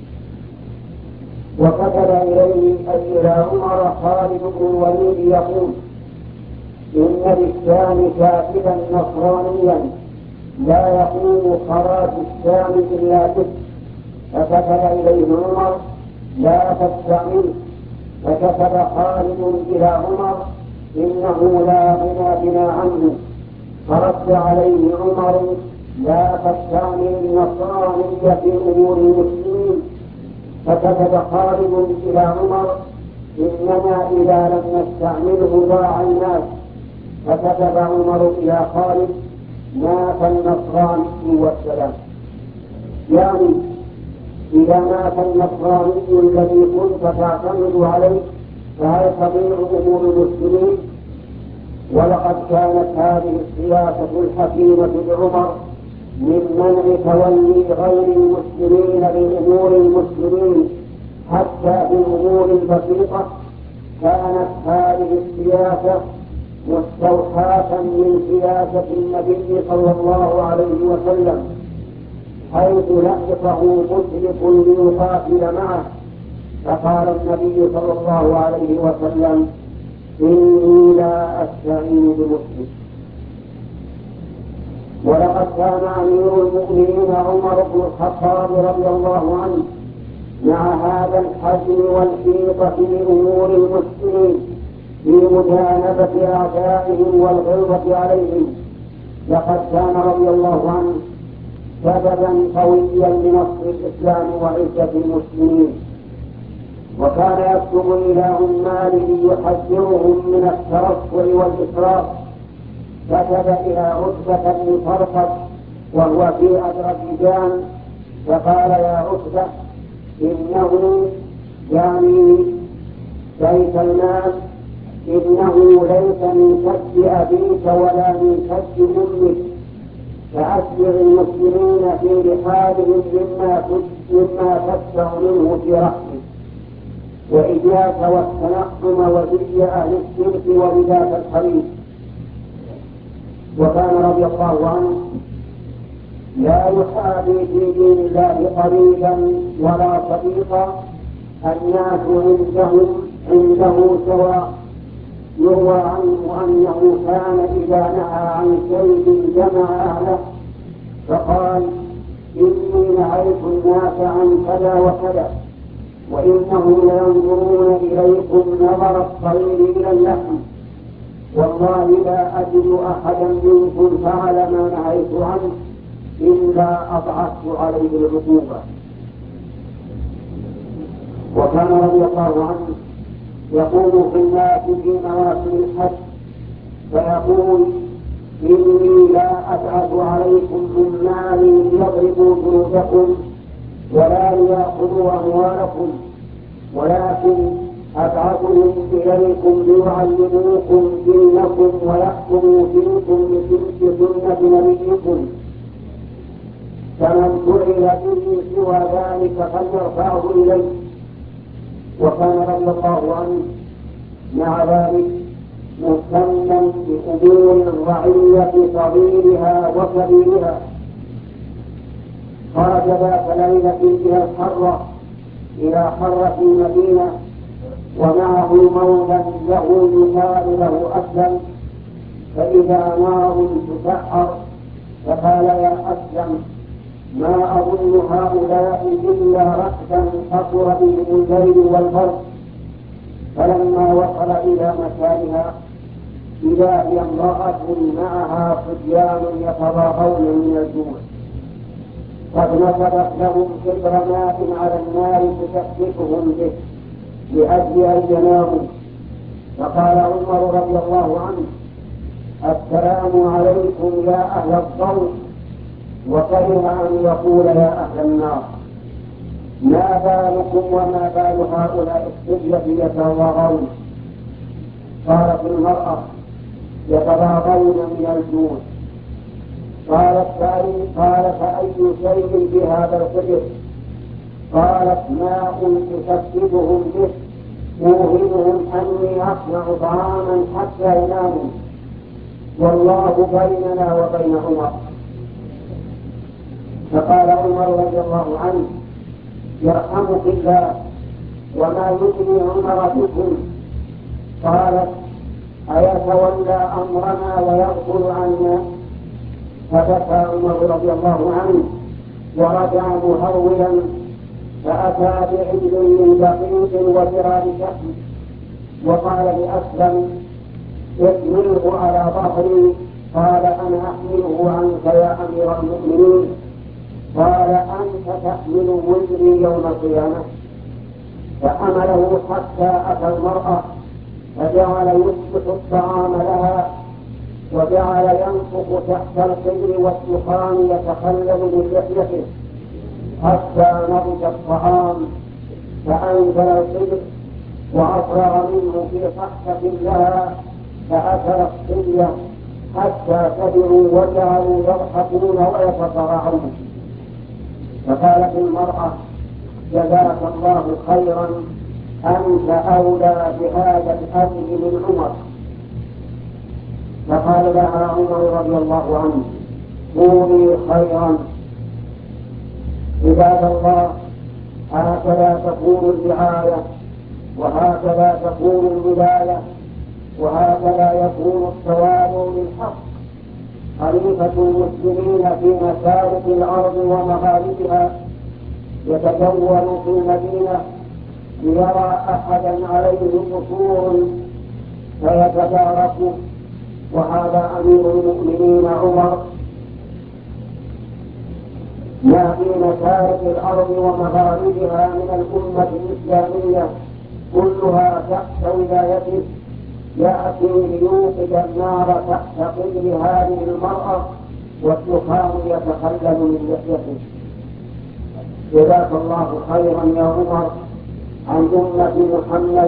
وكتب إليه أي إلى عمر خالد بن الوليد يقول: إن للشام كاتبا نصرانيا لا يقوم خراج الشام إلا به. فكتب إليه عمر: لا تستعمل. فكتب خالد إلى عمر: إنه لا غنى بنا عنه. فرد عليه عمر: لا تستعمل النصرانية في أمور المسلمين. فكتب خالد إلى عمر: إننا إذا لم نستعمله ضاع الناس. فكتب عمر إلى خالد: مات النصراني والسلام. يعني إذا مات النصراني الذي كنت تعتمد عليه فهل تضيع أمور المسلمين؟ ولقد كانت هذه السياسة الحكيمة لعمر من منع تولي غير المسلمين لأمور المسلمين حتى في الأمور البسيطة. كانت هذه السياسة مستوحاة من سياسة النبي صلى الله عليه وسلم، حيث لحقه مشرك ليقاتل معه فقال النبي صلى الله عليه وسلم: إني لا أستعين بمسلم. ولقد كان أمير المؤمنين عمر بن الخطاب رضي الله عنه مع هذا الحزم والحيطة في أمور المسلمين في مجانبة أعدائهم والغلظة عليهم. لقد كان رضي الله عنه سببا قويا لنصر الإسلام وعزة المسلمين. وكان يكتب إلى عماله يحذرهم من الترفع والإسراف. كتب إلى عتبة بن طرفة وهو في أذربيجان فقال: يا عتبة، إنه يعني بيت المال إنه ليس من كد أبيك ولا من كد أمك، فأسبغ المسلمين في رحالهم مما تدفع منه في رحمك، وإياك والتنقم وزي أهل الشرك ورداء الحريق. وكان رضي الله عنه لا يحابي في دين الله قريبا ولا صديقا. الناس عنده سواء. يروى عنه أنه كان إذا نهى عن شيء جمع أهله فقال: إني نهيت الناس عن كذا وكذا، وإنهم لينظرون إليكم نظر الطير إلى اللحم، والله لا أجد أحدا منكم فعل ما نهيت عنه إلا أضعفت عليه العقوبة. وكان رضي الله عنه يقوم في الناس في مواسم الحج فيقول: إني لا أبعث عليكم عمالي ليضربوا جنودكم ولا ليأخذوا أموالكم، ولكن أبعثهم إليكم ليعلموكم دينكم ويحكموا فيكم بسنة نبيكم، فمن فعل به سوى ذلك فليرفعه إليه. وكان رضي الله عنه مع ذلك مهتما بأمور الرعية صغيرها وكبيرها. خرج ذات ليلة إلى حرة المدينة ومعه مولى له يقال له أسلم، فإذا نار تسعر فقال: يا أسلم، ما أظن هؤلاء إلا رأسا قصر بهم الليل والبرد. فلما وصل إلى مكانها إذا هي امرأة معها صبيان يتراءون من الجوع، قد نصبت لهم كبر ماء على النار تكففهم به لأجل أن يناموا. فقال عمر رضي الله عنه: السلام عليكم يا أهل الضوء، وكره أن يقول يا أهل النار. ما بالكم وما بال هؤلاء الصبية يتراءون؟ قالت المرأة: يتراءون من الجوع. قال فأي شيء في هذا الخبر؟ قالت ماء أسكتهم به أوهمهم أني أصنع طعاما حتى يناموا والله بيننا وبين عمر. فقال عمر رضي الله عنه يرحمك الله وما يدري عمر بكم. قالت أيتولى أمرنا ويغفر عنا؟ فبكى عمر رضي الله عنه ورجع مهولا فأتى بعجل من دقيق وجراد شحم وقال لأسلم احمله على ظهري. قال أنا أحمله عنك يا أمير المؤمنين. قال أنت تحمل وزري يوم القيامة. فحمله حتى أتى المرأة فجعل يسبح الطعام لها وجعل ينفخ تحت القدر والدخان يتخلل من لحيته حتى نضج الطعام فأنزل القدر وأفرغ منه في صحفة لها فأكل الصبية حتى كبروا وجعلوا يضحكون ويتصارعون. فقالت المرأة جزاك الله خيرا أنت أولى بهذا الأمر من عمر. فقال لها عمر رضي الله عنه قولي خيرا. عباد الله هكذا تكون الرعاية وهكذا تكون الولاية وهكذا يكون التوابع للحق. خليفة المسلمين في مشارق الأرض ومغاربها يتجول في المدينة ليرى أحدا عليه قصور فيتبارك وهذا أمير المؤمنين عمر ما في مشارق الأرض ومغاربها من الأمة الإسلامية كلها تحت ولايته يأتي ليوقد النار تحت قدر هذه المرأة والدخان يتخلل من لحيته. جزاك الله خيرا يا عمر عن أمة محمد.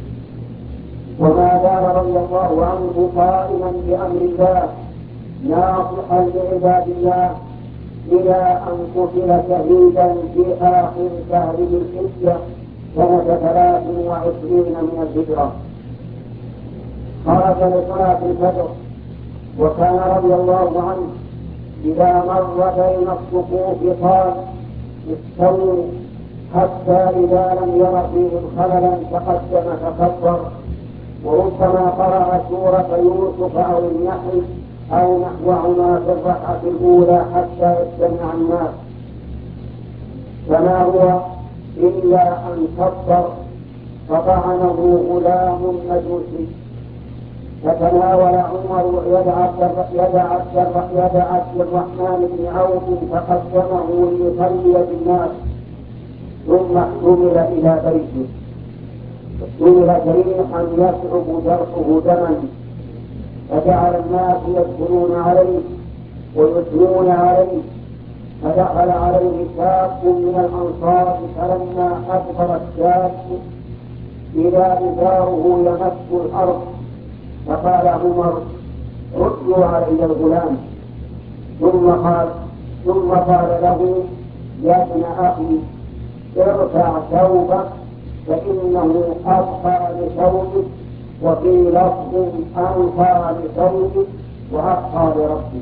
وما زال رضي الله عنه قائما بأمر الله ناصحا لعباد الله إلى أن قتل شهيدا في آخر شهر ذي الحجة سنة 23 من الهجرة. خرج لصلاة الفجر وكان رضي الله عنه إذا مر بين الصفوف قال استووا حتى إذا لم ير فيهم خللا تقدم تكبر وربما قرأ سورة يوسف أو النحل أو نحوهما في الركعة الأولى حتى يستمع الناس. فما هو إلا أن كبر فطعنه غلام مجوسي فتناول عمر يد عبد الرحمن بن عوف فقدمه ليصلي بالناس ثم احتمل إلى بيته. احتمل جريحا يصعب جرحه دما فجعل الناس يدخلون عليه ويثنون عليه. فدخل عليه شاب من الأنصار فلما أكبر الشاب إذا إزاره يمس الأرض فقال عمر ردوا علي الغلام. ثم قال له يا ابن أخي ارفع ثوبك فإنه أبقى لثوبك وفي لفظ أنقى لثوبك وأبقى لربك.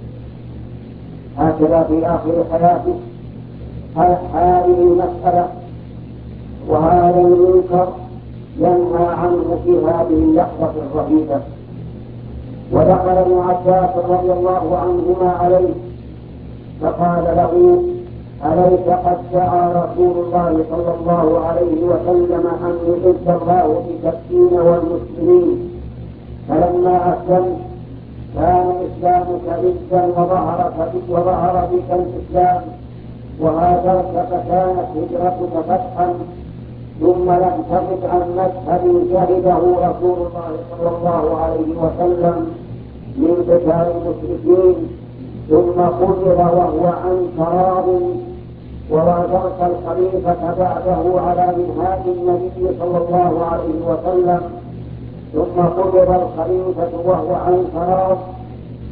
هكذا في آخر حياته هذه المسألة وهذا المنكر ينهى عنه في هذه اللحظة الرهيبة. ودخل ابن عباس رضي الله عنهما عليه فقال له أليس قد دعا رسول الله صلى الله عليه وسلم أن يعز الله بالتسليم والمسلمين فلما أسلمت كان إسلامك عزا وظهر بك الإسلام وهاجرت فكانت هجرتك فتحا ثم لم تغب عن مشهد شهده رسول الله صلى الله عليه وسلم من قتال المشركين ثم قبض وهو عنك راض ووازرت الخليفة بعده على منهاج النبي صلى الله عليه وسلم ثم قبض الخليفة وهو عنك راض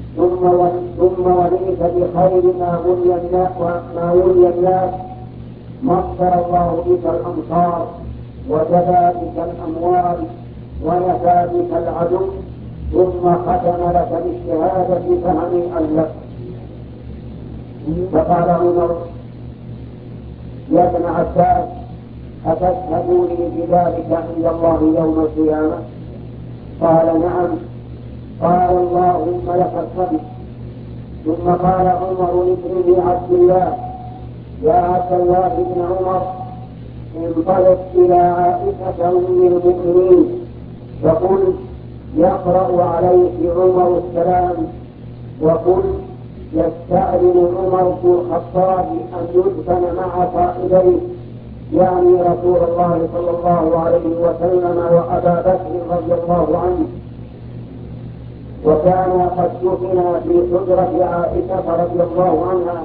ثم وليت بخير ما ولي الناس مطر الله بك الأمطار وجبى بك الأموال ونفى بك العدو ثم ختم لك بالشهادة فهنيئا لك. فقال عمر: يا ابن عباس أتشهدوني بذلك عند الله يوم القيامة؟ قال: نعم. قال: اللهم لك الحمد. ثم قال عمر لابنه عبد الله: يا عبد الله بن عمر، انطلق إلى عائشة أم المؤمنين فقل يقرأ عليك عمر السلام، وقل يستأذن عمر بن الخطاب أن يدفن مع قائديه، يعني رسول الله صلى الله عليه وسلم وأبا بكر رضي الله عنه. وكان قد دفن في حجرة عائشة رضي الله عنها،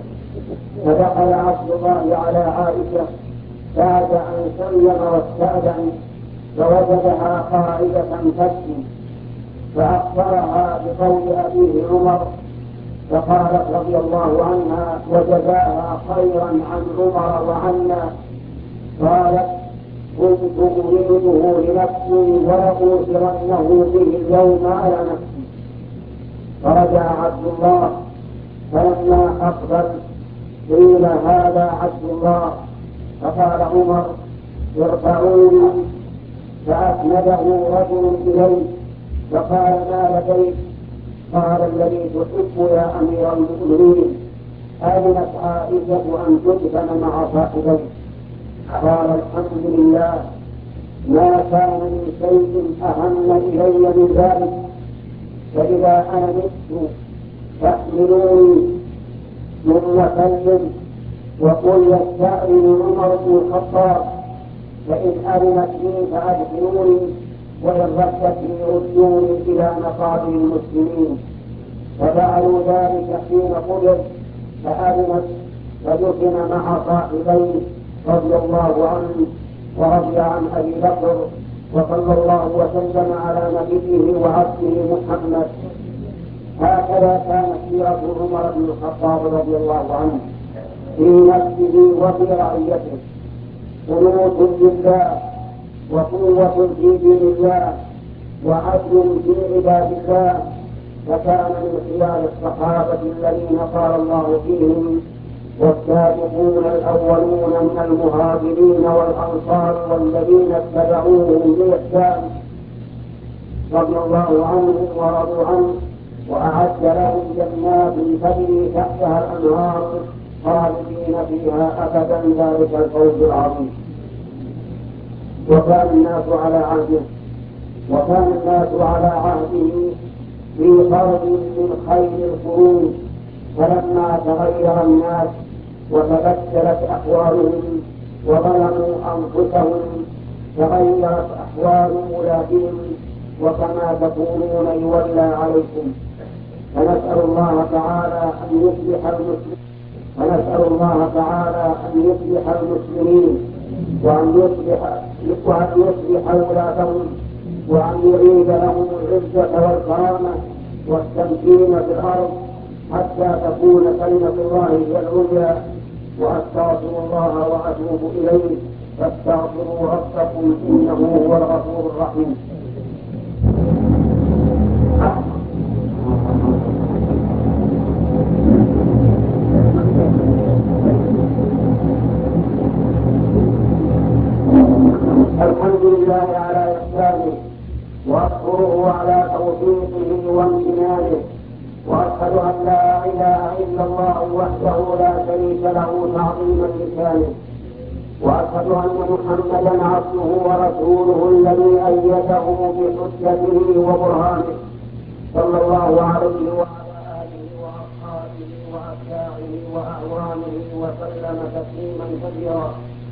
فدخل عبد الله على عائشة بعد أن سلم واستأذن فوجدها قاعدة تبكي، فأخبرها بقول أبيه عمر، فقالت رضي الله عنها وجزاها خيرا عن عمر وعنا، قالت: كنت أريده لنفسي ولأوثرنه به اليوم على نفسي. فرجع عبد الله، فلما أقبل قيل: هذا عبد الله. فقال عمر: ارفعوني. فأسنده رجل إليه فقال: ما لديك؟ قال: الذي تحب يا أمير المؤمنين، أذنت عائشة أن تدفن مع صاحبيه. قال: الحمد لله، ما كان من شيء أهم إلي من ذلك، فإذا أنا مت فاحملوني ثم سلم وقل يستأذن عمر بن الخطاب، فإن أذنت لي فأدخلوني، وإن ردت لي ردوني إلى مقابر المسلمين. ففعلوا ذلك حين قبض، فأذنت فدفن مع صاحبيه رضي الله عنه ورضي عن أبي بكر، وصلى الله وسلم على نبيه وعبده محمد. هكذا كانت سيرة عمر بن الخطاب رضي الله عنه في نفسه وفي رعيته، قنوت لله وقوة في دين الله وعدل في عباد الله. فكان من خيار الصحابة الذين قال الله فيهم: والسابقون الأولون من المهاجرين والأنصار والذين اتبعوهم بإحسان رضي الله عنهم ورضوا عنه، وأعد لهم جنات تجري تحتها الأنهار خالدين فيها أبدا، ذلك الفوز العظيم. وكان الناس على عهده في قرب من خير القرون، فلما تغير الناس وتبدلت أحوالهم وظلموا أنفسهم تغيرت أحوال ولادهم، وكما تكونون يولى عليكم. فنسأل الله تعالى أن يصلح المسلمين وأن يصلح ولادهم، وأن يعيد لهم العزة والكرامة والتمكين في الأرض حتى تكون كلمة الله هي العليا. وأستغفر الله وأتوب إليه، فاستغفروا ربكم إنه هو الغفور الرحيم. الحمد لله على إحسانه، وأشكره على توفيقه وامتنانه، وأشهد أن لا إله إلا الله وحده لا شريك له تعظيما لشانه، وأشهد أن محمدا عبده ورسوله الذي أيده بحجته وبرهانه، صلى الله عليه وعلى آله وأصحابه وأتباعه وأعوانه وسلم تسليما كثيرا.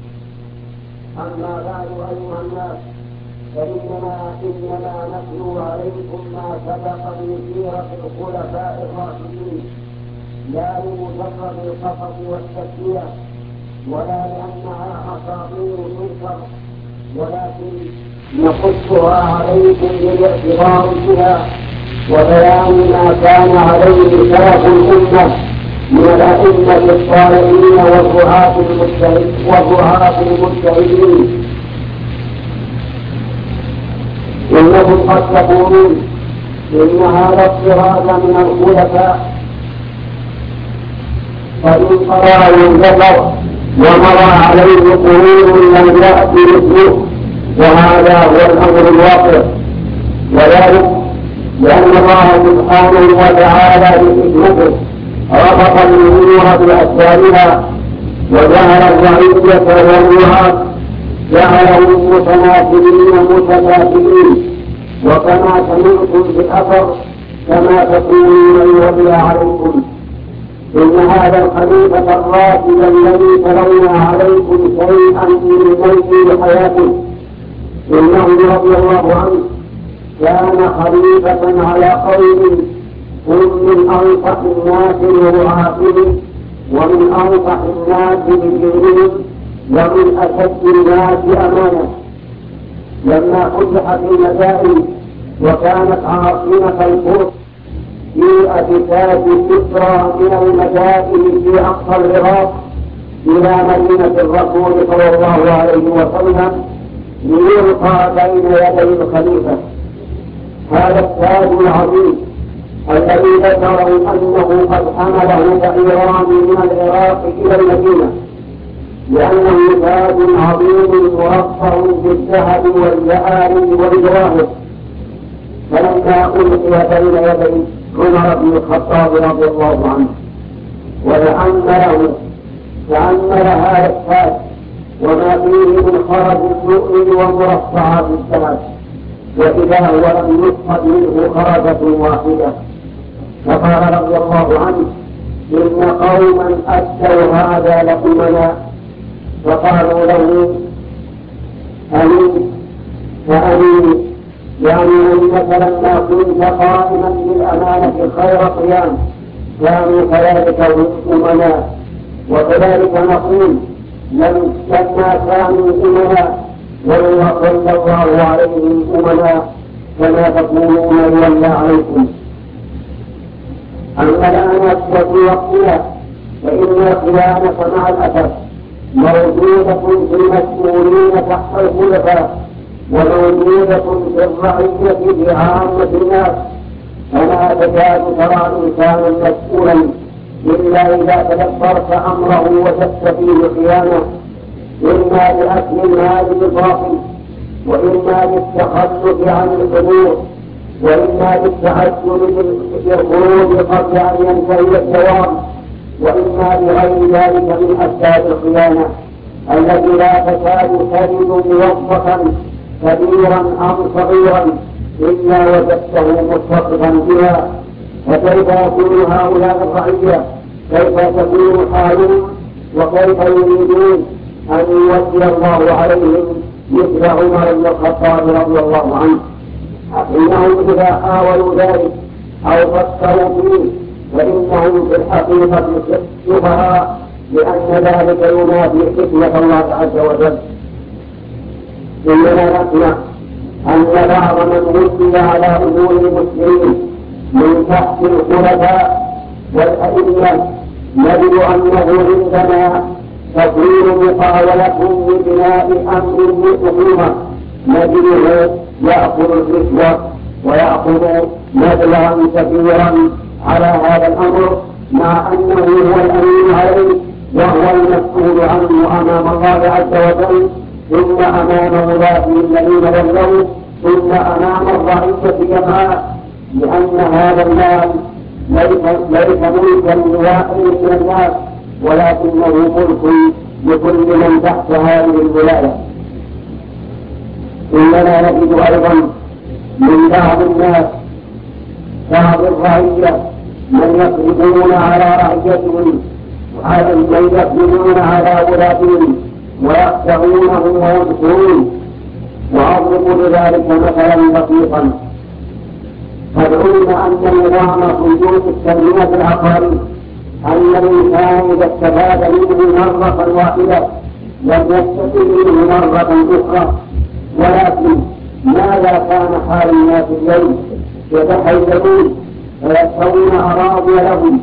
أما بعد أيها الناس، فإننا نتلو عليكم ما سبق من سيرة الخلفاء الراشدين، لا لمجرد القصص والتسلية ولا لأنها أساطير تنكر، ولكن نقصها عليكم للاعتبار بها وبيان ما كان عليه سلف الأمة من الأئمة الصالحين والرعاة المجتهدين. إنهم قد يقولون إن هذا الصراط من الخلفاء قد انقضى وانتظر ومضى عليه قرون لم يأتي مثله، وهذا هو الأمر الواقع، وذلك لأن الله سبحانه وتعالى بحكمته ربط الأمور بأسبابها، وجعل الرعية والرعاة جعلهم متناسبين متكافئين، وكما سمعتم في الأثر كما تقولون يولى عليكم. إن هذا الخليفة الراشد الذي تلونا عليكم شيئا من موت حياته، إنه رضي الله عنه كان خليفة على قوم هم من أنصح الناس لرعاتهم، ومن أنصح الناس بدينهم، ومن أشد الناس أمانة. لما فتحت المدائن وكانت عاصمة الفرس في أجساد كسرى من المدائن في أقصى العراق إلى مدينة الرسول صلى الله عليه وسلم ليلقى بين يدي الخليفة هذا التاج العظيم الذي ذكروا أنه قد حمله بعيران من العراق إلى المدينة، لأنه تاج عظيم مرفع بالذهب والجآل والجواهر. فلما ألقي بين يدي عمر بن الخطاب رضي الله عنه تأمل هذا التاج وما فيه من خرج اللؤلؤ ومرصعات الذهب، وإذا هو لم يفقد منه خرجة واحدة. فقال رضي الله عنه إن قوما أتوا هذا لأمنا، فقالوا له أمين فأمين، يعني أنك لما كنت قائما بالأمانة خير قيام كانوا كذلك أمنا. وكذلك نقول لما كانوا أمنا والله صلى الله عليهم أمنا كما تقولون يولى عليكم. أما الآن وفي وقتها فإن الخيانة مع الأسف موجودة في المسؤولين تحت الخلفاء، وموجودة في الرعية بعامة الناس، فلا تكاد ترى إنسانا مسؤولا إلا إذا تدبرت أمره وجدت فيه خيانة، إما بأكل المال بالباطل، وإما بالتخلف عن الأمور، وإما بالتعجل بالخروج قبل أن ينتهي الدوام، وإما بغير ذلك من أسباب الخيانة التي لا تكاد تجد موظفا كبيرا أم صغيرا إلا وجدته متصفا بها. فكيف يكون هؤلاء الرعية؟ كيف تكون حالهم؟ وكيف يريدون أن يوجه الله عليهم مثل عمر بن الخطاب رضي الله عنه؟ إنهم إذا حاولوا ذلك أو فكروا فيه فإنهم في الحقيقة سفهاء، لأن ذلك ينافي حكمة الله عز وجل. إننا نسمع أن بعض من وكل على أمور المسلمين من تحت الخلفاء والأئمة نجد أنه عندما تكون محاولة لبناء أمر للحكومة نجده يأخذ الرشوة ويأخذ مبلغا كثيرا على هذا الأمر، مع أنه هو الأمين عليه وهو المسؤول عنه أمام الله عز وجل، ثم أمام ولاة الذين ولوا، ثم أمام الرعية جمعاء، لأن هذا المال ليس ملكا لواحد من الناس، ولكنه ملك لكل من تحت هذه الولاية. إننا نجد أيضا من بعض الناس بعض الرعية من يقلبون على رعيتهم من يقلبون على ولاتهم ويخدعونهم ويبصرون. وأضرب لذلك مثلا بسيطا: قد علم أن نظام خيوط التنمية العقارية أن الإنسان إذا استفاد منه مرة واحدة لم يستفد منه مرة أخرى، ولكن ماذا كان حال الناس اليوم؟ يتحيزون ويشترون أراضي لهم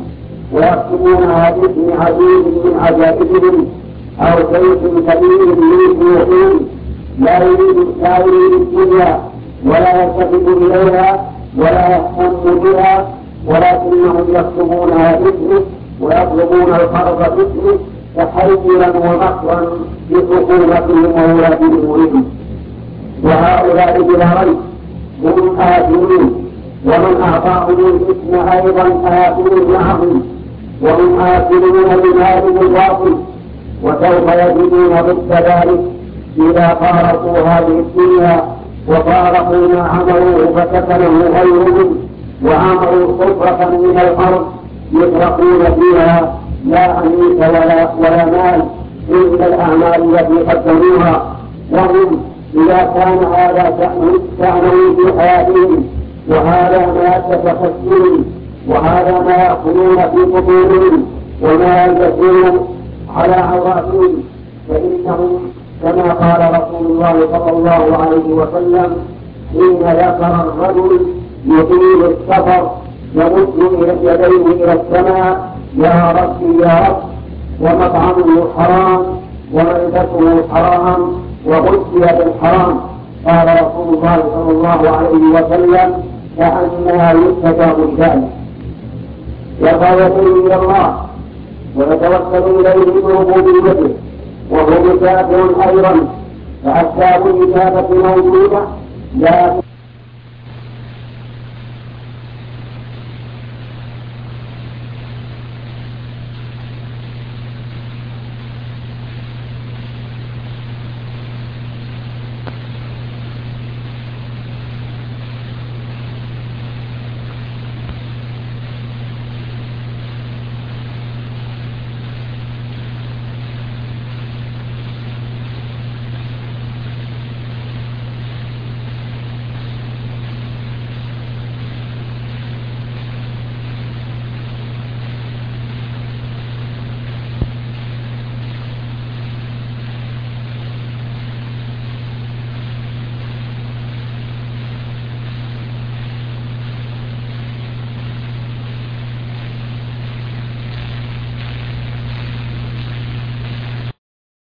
ويكتبونها باسم عزيز من عجائبهم أو سيف كبير من سيوفهم لا يريد الدنيا ولا يلتفت إليها ولا يهتم بها، ولكنهم يكتبونها باسمه ويطلبون القرض باسمه تحيرا ومكرا بحكومتهم وولاة أمورهم. وهؤلاء بلا ريب هم آثمون، ومن أعطاهم الاسم أيضا آثم معهم، وهم آثمون بمال الباطل، وسوف يجدون ضد ذلك إذا فارقوا هذه الدنيا وفارقوا ما عملوه فسكنه غيرهم وعملوا صفرة من الأرض يتركون فيها لا أنيس ولا مال إلا الأعمال التي قدموها. وهم إذا كان هذا شأنهم في حياتهم وهذا ما يتفكرون وهذا ما يأكلون في بطونهم وما يلبسون على عوراتهم، فإنهم كما قال رسول الله صلى الله عليه وسلم: حين ذكر الرجل يطيل السفر يمد يديه إلى السماء: يا ربي يا رب، ومطعمه حرام وملبسه حرام وغذي بالحرام. قال رسول الله صلى الله عليه وسلم: كأنها يستجاب ذلك. يتوكل إلى الله ويتوكل إليه بربوبيته وهو مسافر أيضا، فأسباب الإجابة موجودة، لا